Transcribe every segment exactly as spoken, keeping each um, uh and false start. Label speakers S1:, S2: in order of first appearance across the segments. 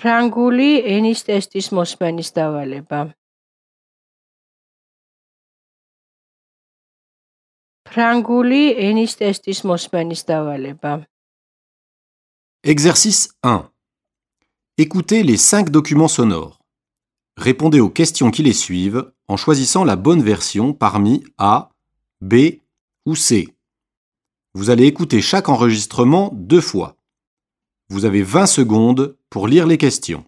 S1: ფრანგული ენის ტესტის მოსმენის დავალება. ფრანგული ენის ტესტის მოსმენის დავალება.
S2: Exercice un. Écoutez les cinq documents sonores. Répondez aux questions qui les suivent en choisissant la bonne version parmi A, B ou C. Vous allez écouter chaque enregistrement deux fois. Vous avez vingt secondes pour lire les questions.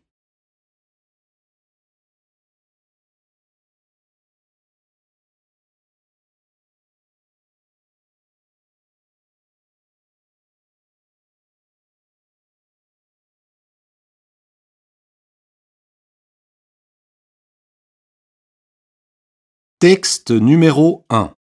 S2: Texte numéro un.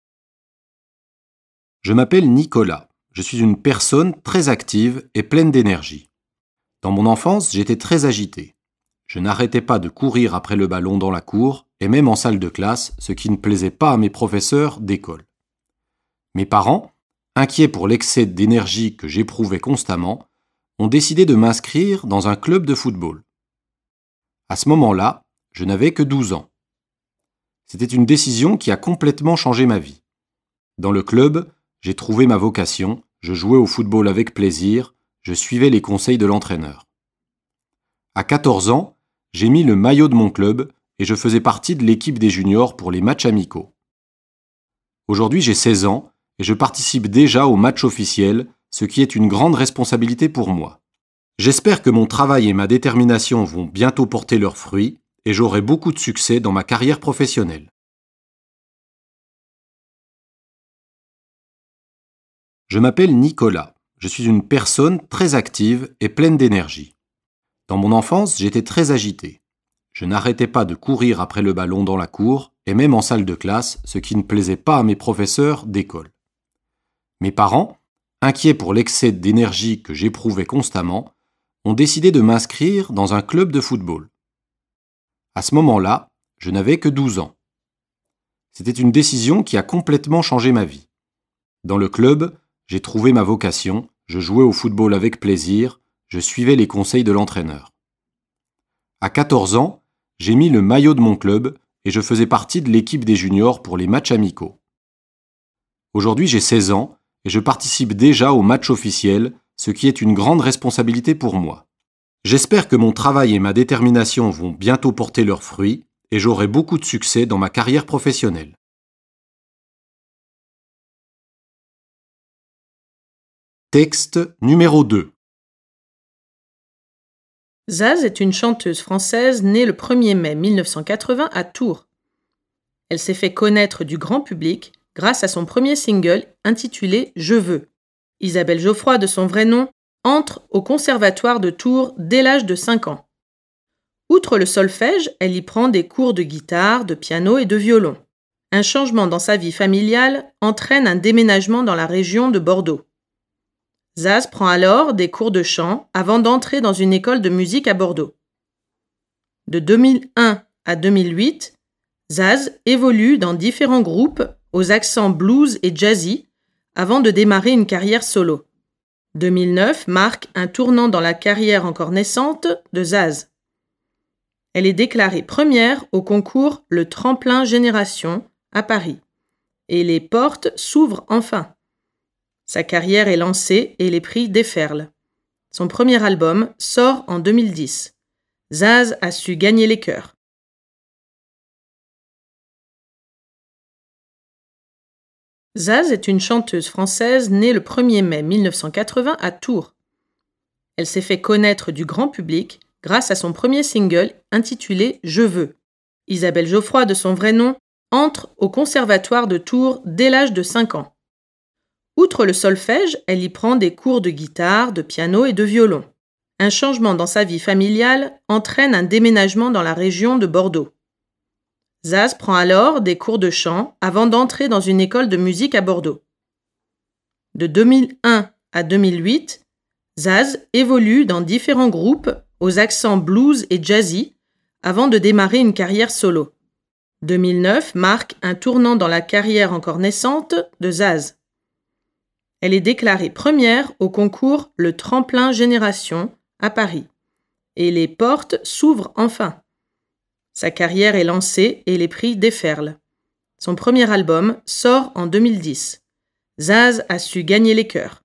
S2: Je m'appelle Nicolas. Je suis une personne très active et pleine d'énergie. Dans mon enfance, j'étais très agité. Je n'arrêtais pas de courir après le ballon dans la cour et même en salle de classe, ce qui ne plaisait pas à mes professeurs d'école. Mes parents, inquiets pour l'excès d'énergie que j'éprouvais constamment, ont décidé de m'inscrire dans un club de football. À ce moment-là, je n'avais que douze ans. C'était une décision qui a complètement changé ma vie. Dans le club, j'ai trouvé ma vocation, je jouais au football avec plaisir, je suivais les conseils de l'entraîneur. À quatorze ans, j'ai mis le maillot de mon club et je faisais partie de l'équipe des juniors pour les matchs amicaux. Aujourd'hui, j'ai seize ans et je participe déjà aux matchs officiels, ce qui est une grande responsabilité pour moi. J'espère que mon travail et ma détermination vont bientôt porter leurs fruits et j'aurai beaucoup de succès dans ma carrière professionnelle. Je m'appelle Nicolas. Je suis une personne très active et pleine d'énergie. Dans mon enfance, j'étais très agité. Je n'arrêtais pas de courir après le ballon dans la cour et même en salle de classe, ce qui ne plaisait pas à mes professeurs d'école. Mes parents, inquiets pour l'excès d'énergie que j'éprouvais constamment, ont décidé de m'inscrire dans un club de football. À ce moment-là, je n'avais que douze ans. C'était une décision qui a complètement changé ma vie. Dans le club, j'ai trouvé ma vocation, je jouais au football avec plaisir, je suivais les conseils de l'entraîneur. À quatorze ans, j'ai mis le maillot de mon club et je faisais partie de l'équipe des juniors pour les matchs amicaux. Aujourd'hui, j'ai seize ans et je participe déjà aux matchs officiels, ce qui est une grande responsabilité pour moi. J'espère que mon travail et ma détermination vont bientôt porter leurs fruits et j'aurai beaucoup de succès dans ma carrière professionnelle. Texte numéro deux.
S3: Zaz est une chanteuse française née le premier mai mille neuf cent quatre-vingts à Tours. Elle s'est fait connaître du grand public grâce à son premier single intitulé « Je veux ». Isabelle Geoffroy, de son vrai nom, entre au Conservatoire de Tours dès l'âge de cinq ans. Outre le solfège, elle y prend des cours de guitare, de piano et de violon. Un changement dans sa vie familiale entraîne un déménagement dans la région de Bordeaux. Zaz prend alors des cours de chant avant d'entrer dans une école de musique à Bordeaux. De deux mille un à deux mille huit, Zaz évolue dans différents groupes aux accents blues et jazzy avant de démarrer une carrière solo. deux mille neuf marque un tournant dans la carrière encore naissante de Zaz. Elle est déclarée première au concours Le Tremplin Génération à Paris. Et les portes s'ouvrent enfin. Sa carrière est lancée et les prix déferlent. Son premier album sort en deux mille dix. Zaz a su gagner les cœurs. Zaz est une chanteuse française née le premier mai mille neuf cent quatre-vingts à Tours. Elle s'est fait connaître du grand public grâce à son premier single intitulé « Je veux ». Isabelle Geoffroy, de son vrai nom, entre au Conservatoire de Tours dès l'âge de cinq ans. Outre le solfège, elle y prend des cours de guitare, de piano et de violon. Un changement dans sa vie familiale entraîne un déménagement dans la région de Bordeaux. Zaz prend alors des cours de chant avant d'entrer dans une école de musique à Bordeaux. De deux mille un à deux mille huit, Zaz évolue dans différents groupes aux accents blues et jazzy avant de démarrer une carrière solo. deux mille neuf marque un tournant dans la carrière encore naissante de Zaz. Elle est déclarée première au concours Le Tremplin Génération à Paris. et les portes s'ouvrent enfin. Sa carrière est lancée et les prix déferlent. Son premier album sort en deux mille dix. Zaz a su gagner les cœurs.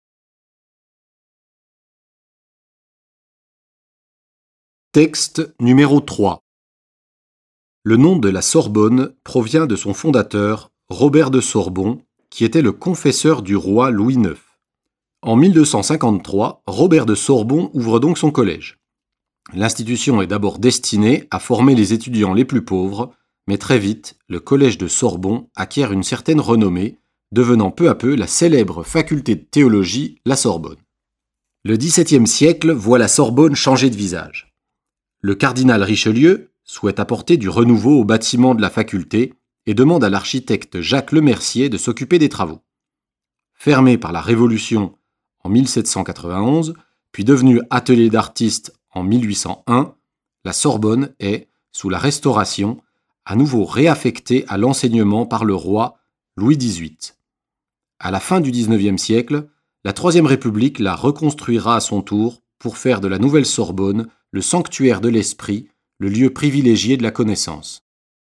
S2: Texte numéro trois. Le nom de la Sorbonne provient de son fondateur, Robert de Sorbon, qui était le confesseur du roi Louis neuf. En mille deux cent cinquante-trois, Robert de Sorbon ouvre donc son collège. L'institution est d'abord destinée à former les étudiants les plus pauvres, mais très vite, le collège de Sorbon acquiert une certaine renommée, devenant peu à peu la célèbre faculté de théologie, la Sorbonne. Le dix-septième siècle voit la Sorbonne changer de visage. Le cardinal Richelieu souhaite apporter du renouveau au bâtiment de la faculté et demande à l'architecte Jacques Lemercier de s'occuper des travaux. Fermée par la Révolution en mille sept cent quatre-vingt-onze, puis devenue atelier d'artistes en mille huit cent un, la Sorbonne est, sous la Restauration, à nouveau réaffectée à l'enseignement par le roi Louis dix-huit. À la fin du dix-neuvième siècle, la Troisième République la reconstruira à son tour pour faire de la nouvelle Sorbonne le sanctuaire de l'esprit, le lieu privilégié de la connaissance.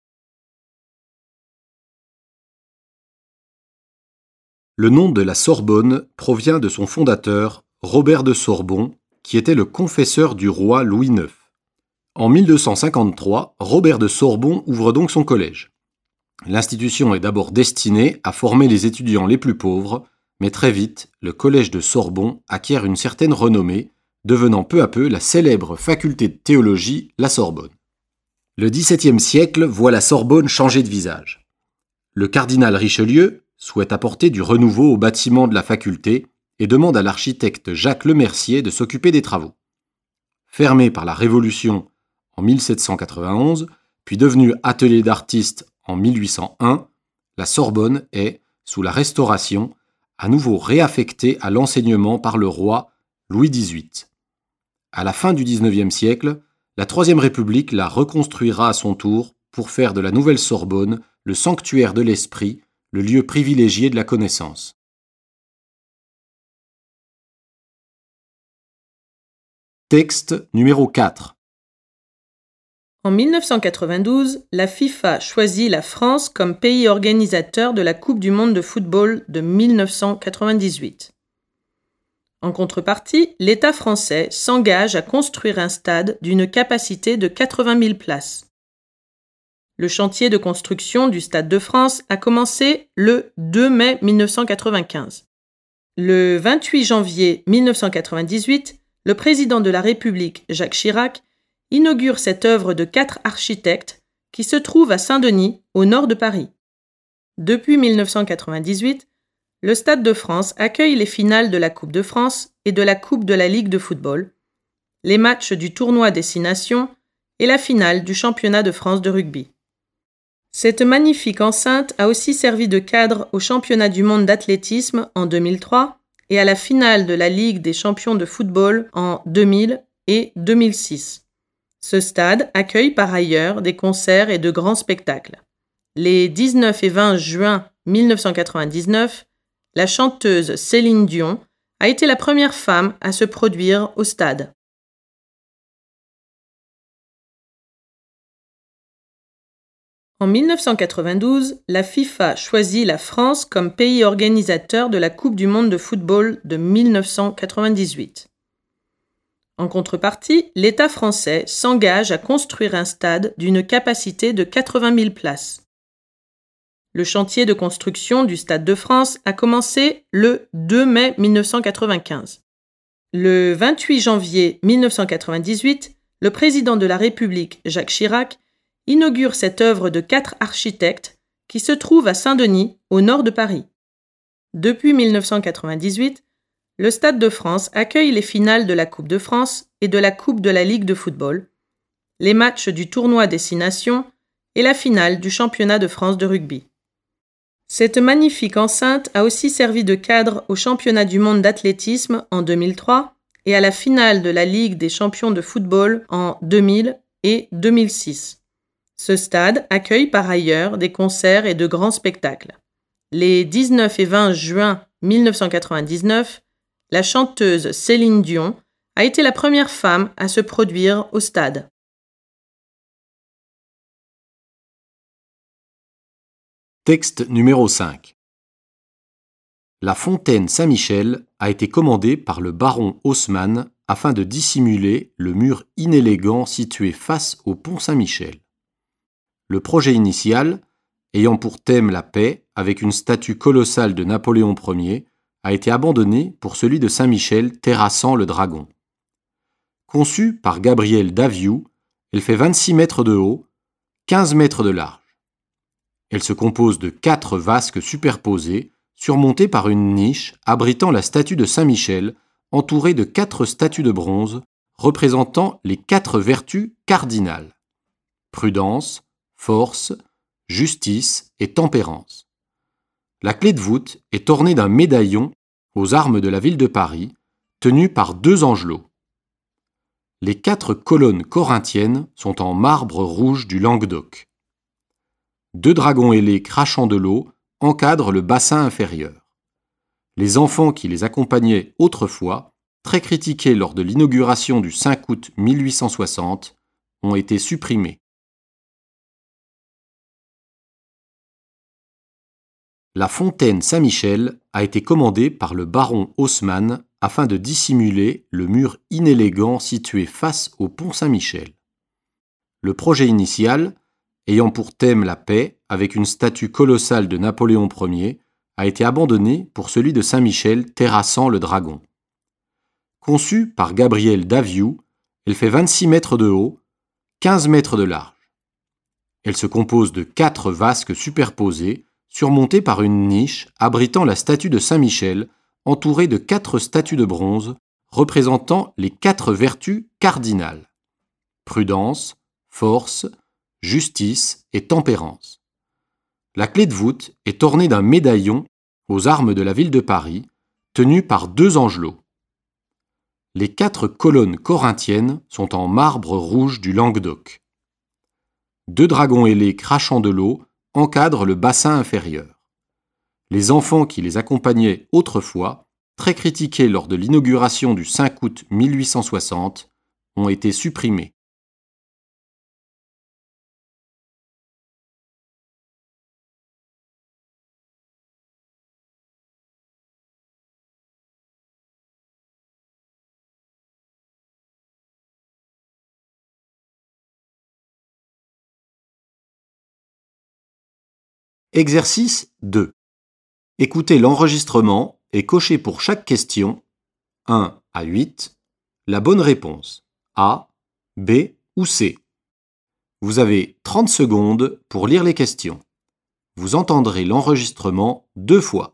S2: Le nom de la Sorbonne provient de son fondateur, Robert de Sorbon, qui était le confesseur du roi Louis neuf. En mille deux cent cinquante-trois, Robert de Sorbon ouvre donc son collège. L'institution est d'abord destinée à former les étudiants les plus pauvres, mais très vite, le collège de Sorbon acquiert une certaine renommée, devenant peu à peu la célèbre faculté de théologie, la Sorbonne. Le dix-septième siècle voit la Sorbonne changer de visage. Le cardinal Richelieu souhaite apporter du renouveau au bâtiment de la faculté et demande à l'architecte Jacques Lemercier de s'occuper des travaux. Fermée par la Révolution en mille sept cent quatre-vingt-onze, puis devenue atelier d'artistes en mille huit cent un, la Sorbonne est, sous la Restauration, à nouveau réaffectée à l'enseignement par le roi Louis dix-huit. À la fin du dix-neuvième siècle, la Troisième République la reconstruira à son tour pour faire de la nouvelle Sorbonne le sanctuaire de l'esprit, le lieu privilégié de la connaissance. Texte numéro quatre.
S3: En mille neuf cent quatre-vingt-douze, la FIFA choisit la France comme pays organisateur de la Coupe du monde de football de mille neuf cent quatre-vingt-dix-huit. En contrepartie, l'État français s'engage à construire un stade d'une capacité de quatre-vingt mille places. Le chantier de construction du Stade de France a commencé le deux mai mille neuf cent quatre-vingt-quinze. Le vingt-huit janvier mille neuf cent quatre-vingt-dix-huit, le président de la République, Jacques Chirac, inaugure cette œuvre de quatre architectes qui se trouve à Saint-Denis, au nord de Paris. Depuis mille neuf cent quatre-vingt-dix-huit, le Stade de France accueille les finales de la Coupe de France et de la Coupe de la Ligue de football, les matchs du tournoi Destination et la finale du championnat de France de rugby. Cette magnifique enceinte a aussi servi de cadre au championnat du monde d'athlétisme en deux mille trois et à la finale de la Ligue des champions de football en deux mille et deux mille six. Ce stade accueille par ailleurs des concerts et de grands spectacles. Les dix-neuf et vingt juin mille neuf cent quatre-vingt-dix-neuf, la chanteuse Céline Dion a été la première femme à se produire au stade. En mille neuf cent quatre-vingt-douze, la FIFA choisit la France comme pays organisateur de la Coupe du monde de football de mille neuf cent quatre-vingt-dix-huit. En contrepartie, l'État français s'engage à construire un stade d'une capacité de quatre-vingt mille places. Le chantier de construction du Stade de France a commencé le deux mai mille neuf cent quatre-vingt-quinze. Le vingt-huit janvier mille neuf cent quatre-vingt-dix-huit, le président de la République, Jacques Chirac, inaugure cette œuvre de quatre architectes qui se trouve à Saint-Denis, au nord de Paris. Depuis mille neuf cent quatre-vingt-dix-huit, le Stade de France accueille les finales de la Coupe de France et de la Coupe de la Ligue de football, les matchs du tournoi Destination et la finale du championnat de France de rugby. Cette magnifique enceinte a aussi servi de cadre au championnat du monde d'athlétisme en deux mille trois et à la finale de la Ligue des champions de football en deux mille et deux mille six. Ce stade accueille par ailleurs des concerts et de grands spectacles. Les dix-neuf et vingt juin mille neuf cent quatre-vingt-dix-neuf, la chanteuse Céline Dion a été la première femme à se produire au stade?
S2: Texte numéro cinq. La fontaine Saint-Michel a été commandée par le baron Haussmann afin de dissimuler le mur inélégant situé face au pont Saint-Michel. Le projet initial, ayant pour thème la paix avec une statue colossale de Napoléon Ier, a été abandonné pour celui de Saint-Michel terrassant le dragon. Conçue par Gabriel Daviou, elle fait vingt-six mètres de haut, quinze mètres de large. Elle se compose de quatre vasques superposées, surmontées par une niche abritant la statue de Saint-Michel, entourée de quatre statues de bronze représentant les quatre vertus cardinales: prudence, force, justice et tempérance. La clé de voûte est ornée d'un médaillon aux armes de la ville de Paris, tenu par deux angelots. Les quatre colonnes corinthiennes sont en marbre rouge du Languedoc. Deux dragons ailés crachant de l'eau encadrent le bassin inférieur. Les enfants qui les accompagnaient autrefois, très critiqués lors de l'inauguration du cinq août mille huit cent soixante, ont été supprimés. La fontaine Saint-Michel a été commandée par le baron Haussmann afin de dissimuler le mur inélégant situé face au pont Saint-Michel. Le projet initial, ayant pour thème la paix avec une statue colossale de Napoléon Ier, a été abandonné pour celui de Saint-Michel terrassant le dragon. Conçue par Gabriel Daviou, elle fait vingt-six mètres de haut, quinze mètres de large. Elle se compose de quatre vasques superposées, surmontées par une niche abritant la statue de Saint-Michel, entourée de quatre statues de bronze représentant les quatre vertus cardinales: prudence, force, justice et tempérance. La clé de voûte est ornée d'un médaillon aux armes de la ville de Paris, tenu par deux angelots. Les quatre colonnes corinthiennes sont en marbre rouge du Languedoc. Deux dragons ailés crachant de l'eau encadrent le bassin inférieur. Les enfants qui les accompagnaient autrefois, très critiqués lors de l'inauguration du cinq août mille huit cent soixante, ont été supprimés. Exercice deux. Écoutez l'enregistrement et cochez pour chaque question, un à huit, la bonne réponse, A, B ou C. Vous avez trente secondes pour lire les questions. Vous entendrez l'enregistrement deux fois.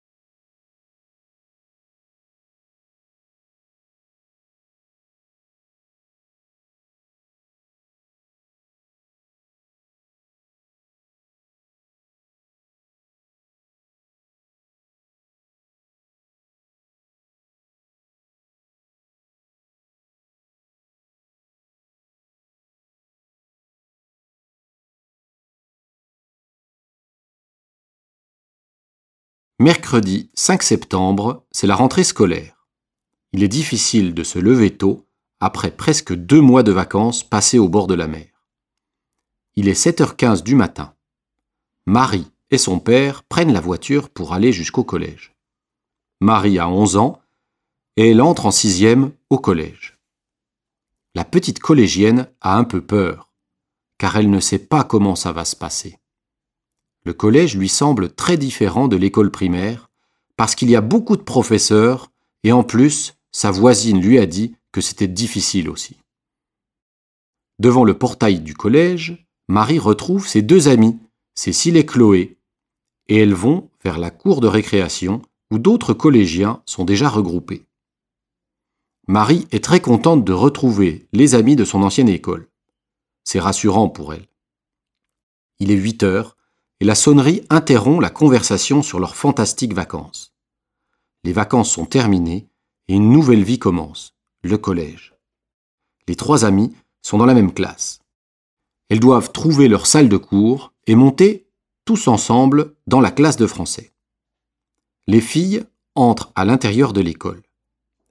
S2: Mercredi cinq septembre, c'est la rentrée scolaire. Il est difficile de se lever tôt après presque deux mois de vacances passés au bord de la mer. Il est sept heures quinze du matin. Marie et son père prennent la voiture pour aller jusqu'au collège. Marie a onze ans et elle entre en sixième au collège. La petite collégienne a un peu peur, car elle ne sait pas comment ça va se passer. Le collège lui semble très différent de l'école primaire parce qu'il y a beaucoup de professeurs et en plus, sa voisine lui a dit que c'était difficile aussi. Devant le portail du collège, Marie retrouve ses deux amies, Cécile et Chloé, et elles vont vers la cour de récréation où d'autres collégiens sont déjà regroupés. Marie est très contente de retrouver les amis de son ancienne école. C'est rassurant pour elle. Il est huit heures et la sonnerie interrompt la conversation sur leurs fantastiques vacances. Les vacances sont terminées et une nouvelle vie commence, le collège. Les trois amies sont dans la même classe. Elles doivent trouver leur salle de cours et monter tous ensemble dans la classe de français. Les filles entrent à l'intérieur de l'école.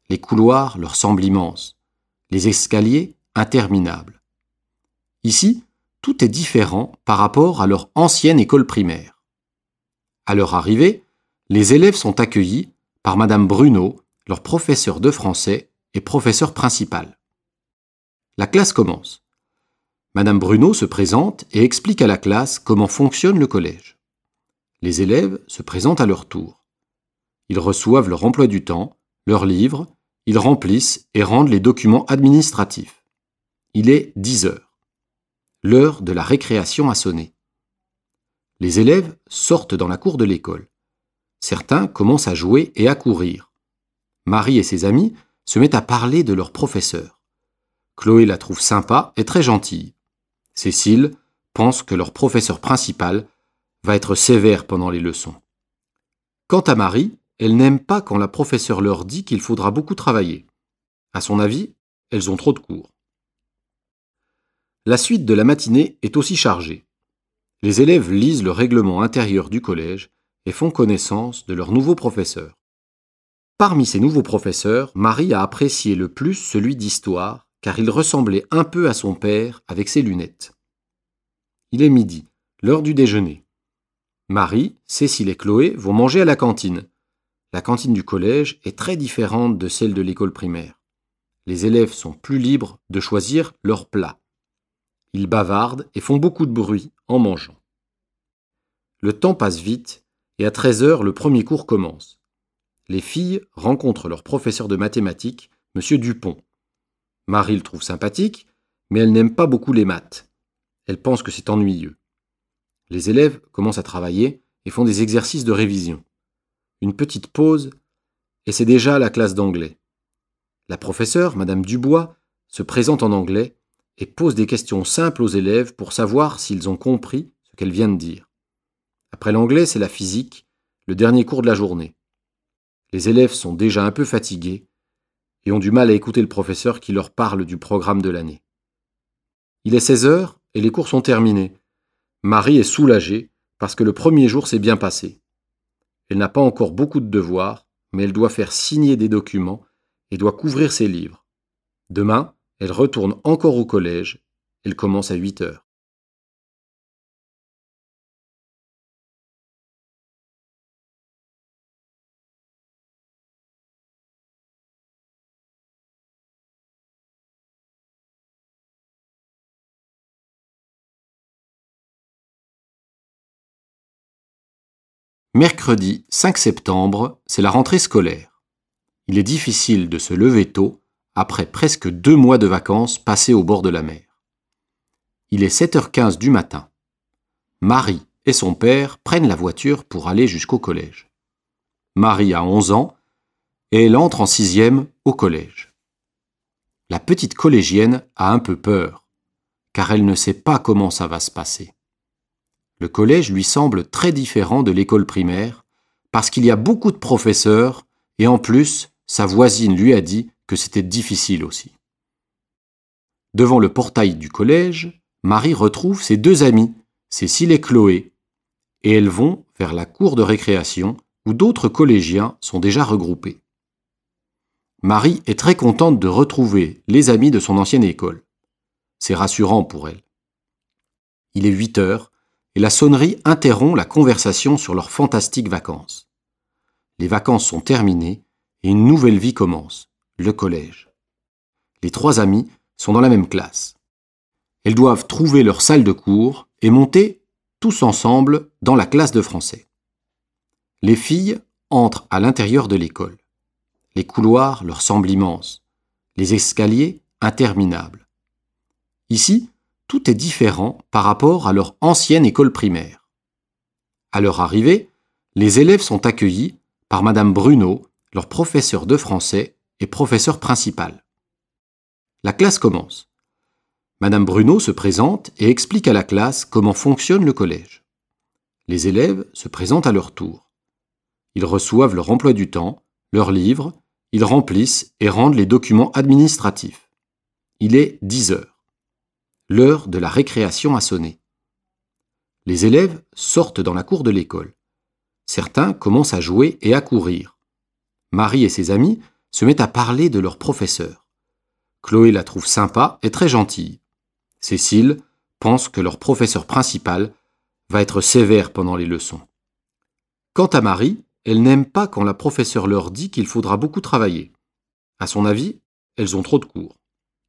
S2: Les couloirs leur semblent immenses, les escaliers interminables. Ici, tout est différent par rapport à leur ancienne école primaire. À leur arrivée, les élèves sont accueillis par Madame Bruno, leur professeur de français et professeur principal. La classe commence. Madame Bruno se présente et explique à la classe comment fonctionne le collège. Les élèves se présentent à leur tour. Ils reçoivent leur emploi du temps, leurs livres, ils remplissent et rendent les documents administratifs. Il est dix heures. L'heure de la récréation a sonné. Les élèves sortent dans la cour de l'école. Certains commencent à jouer et à courir. Marie et ses amis se mettent à parler de leur professeur. Chloé la trouve sympa et très gentille. Cécile pense que leur professeur principal va être sévère pendant les leçons. Quant à Marie, elle n'aime pas quand la professeure leur dit qu'il faudra beaucoup travailler. À son avis, elles ont trop de cours. La suite de la matinée est aussi chargée. Les élèves lisent le règlement intérieur du collège et font connaissance de leur nouveau professeur. Parmi ces nouveaux professeurs, Marie a apprécié le plus celui d'histoire, car il ressemblait un peu à son père avec ses lunettes. Il est midi, l'heure du déjeuner. Marie, Cécile et Chloé vont manger à la cantine. La cantine du collège est très différente de celle de l'école primaire. Les élèves sont plus libres de choisir leur plat. Ils bavardent et font beaucoup de bruit en mangeant. Le temps passe vite et à treize heures, le premier cours commence. Les filles rencontrent leur professeur de mathématiques, Monsieur Dupont. Marie le trouve sympathique, mais elle n'aime pas beaucoup les maths. Elle pense que c'est ennuyeux. Les élèves commencent à travailler et font des exercices de révision. Une petite pause, et c'est déjà la classe d'anglais. La professeure, Madame Dubois, se présente en anglais et pose des questions simples aux élèves pour savoir s'ils ont compris ce qu'elle vient de dire. Après l'anglais, c'est la physique, le dernier cours de la journée. Les élèves sont déjà un peu fatigués et ont du mal à écouter le professeur qui leur parle du programme de l'année. Il est seize heures et les cours sont terminés. Marie est soulagée parce que le premier jour s'est bien passé. Elle n'a pas encore beaucoup de devoirs, mais elle doit faire signer des documents et doit couvrir ses livres. Demain, elle retourne encore au collège. Elle commence à huit heures. Mercredi cinq septembre, c'est la rentrée scolaire. Il est difficile de se lever tôt après presque deux mois de vacances passés au bord de la mer. Il est sept heures quinze du matin. Marie et son père prennent la voiture pour aller jusqu'au collège. Marie a onze ans et elle entre en sixième au collège. La petite collégienne a un peu peur, car elle ne sait pas comment ça va se passer. Le collège lui semble très différent de l'école primaire parce qu'il y a beaucoup de professeurs et en plus, sa voisine lui a dit que c'était difficile aussi. Devant le portail du collège, Marie retrouve ses deux amies, Cécile et Chloé, et elles vont vers la cour de récréation où d'autres collégiens sont déjà regroupés. Marie est très contente de retrouver les amis de son ancienne école. C'est rassurant pour elle. Il est huit heures et la sonnerie interrompt la conversation sur leurs fantastiques vacances. Les vacances sont terminées et une nouvelle vie commence, le collège. Les trois amies sont dans la même classe. Elles doivent trouver leur salle de cours et monter tous ensemble dans la classe de français. Les filles entrent à l'intérieur de l'école. Les couloirs leur semblent immenses, les escaliers interminables. Ici, tout est différent par rapport à leur ancienne école primaire. À leur arrivée, les élèves sont accueillis par Madame Bruno, leur professeur de français et professeur principal. La classe commence. Madame Bruno se présente et explique à la classe comment fonctionne le collège. Les élèves se présentent à leur tour. Ils reçoivent leur emploi du temps, leurs livres, ils remplissent et rendent les documents administratifs. Il est dix heures. L'heure de la récréation a sonné. Les élèves sortent dans la cour de l'école. Certains commencent à jouer et à courir. Marie et ses amis se met à parler de leur professeur. Chloé la trouve sympa et très gentille. Cécile pense que leur professeur principal va être sévère pendant les leçons. Quant à Marie, elle n'aime pas quand la professeure leur dit qu'il faudra beaucoup travailler. À son avis, elles ont trop de cours.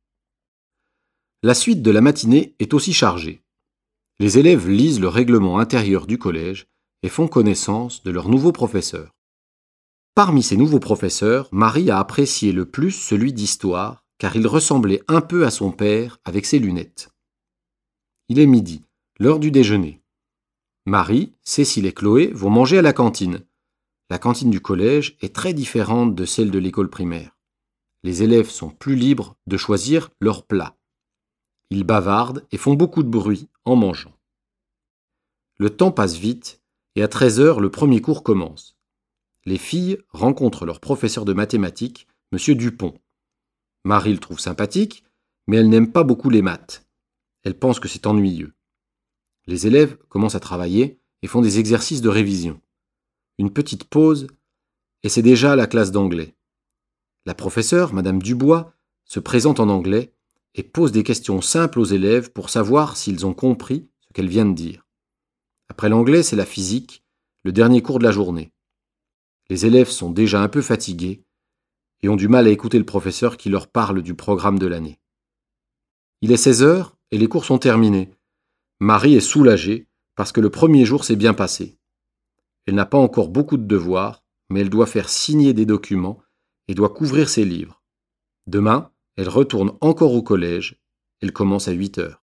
S2: La suite de la matinée est aussi chargée. Les élèves lisent le règlement intérieur du collège et font connaissance de leur nouveau professeur. Parmi ces nouveaux professeurs, Marie a apprécié le plus celui d'histoire, car il ressemblait un peu à son père avec ses lunettes. Il est midi, l'heure du déjeuner. Marie, Cécile et Chloé vont manger à la cantine. La cantine du collège est très différente de celle de l'école primaire. Les élèves sont plus libres de choisir leur plat. Ils bavardent et font beaucoup de bruit en mangeant. Le temps passe vite et à treize heures, le premier cours commence. Les filles rencontrent leur professeur de mathématiques, M. Dupont. Marie le trouve sympathique, mais elle n'aime pas beaucoup les maths. Elle pense que c'est ennuyeux. Les élèves commencent à travailler et font des exercices de révision. Une petite pause et c'est déjà la classe d'anglais. La professeure, Madame Dubois, se présente en anglais et pose des questions simples aux élèves pour savoir s'ils ont compris ce qu'elle vient de dire. Après l'anglais, c'est la physique, le dernier cours de la journée. Les élèves sont déjà un peu fatigués et ont du mal à écouter le professeur qui leur parle du programme de l'année. Il est seize heures et les cours sont terminés. Marie est soulagée parce que le premier jour s'est bien passé. Elle n'a pas encore beaucoup de devoirs, mais elle doit faire signer des documents et doit couvrir ses livres. Demain, elle retourne encore au collège. Elle commence à huit heures.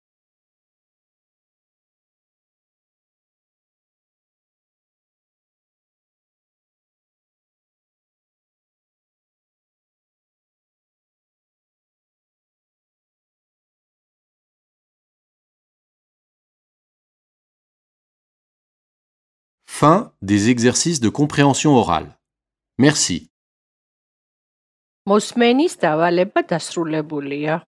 S2: Fin des exercices de compréhension orale. Merci.
S1: მოსმენის დავალება დასრულებულია.